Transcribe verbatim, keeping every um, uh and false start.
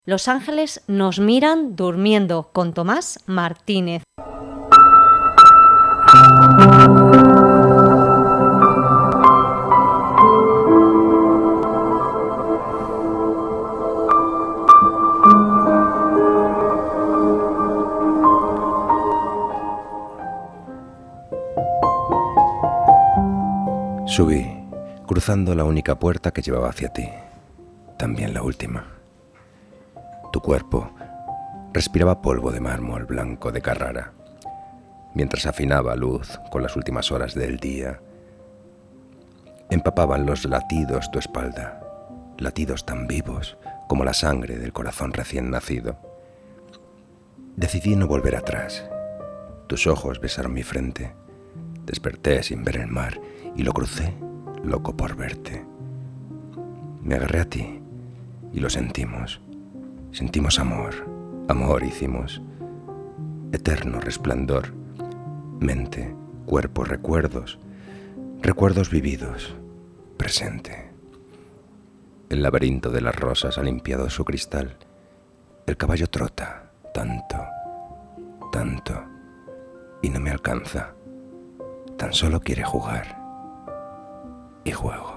Los ángeles nos miran durmiendo con Tomás Martínez. Subí, cruzando la única puerta que llevaba hacia ti, también la última. Tu cuerpo respiraba polvo de mármol blanco de Carrara, mientras afinaba luz con las últimas horas del día. Empapaban los latidos tu espalda, latidos tan vivos como la sangre del corazón recién nacido. Decidí no volver atrás. Tus ojos besaron mi frente. Desperté sin ver el mar y lo crucé, loco por verte. Me agarré a ti y lo sentimos. Sentimos amor, amor hicimos. Eterno resplandor, mente, cuerpo, recuerdos, recuerdos vividos, presente. El laberinto de las rosas ha limpiado su cristal. El caballo trota, tanto, tanto, y no me alcanza. Tan solo quiere jugar. Y juego.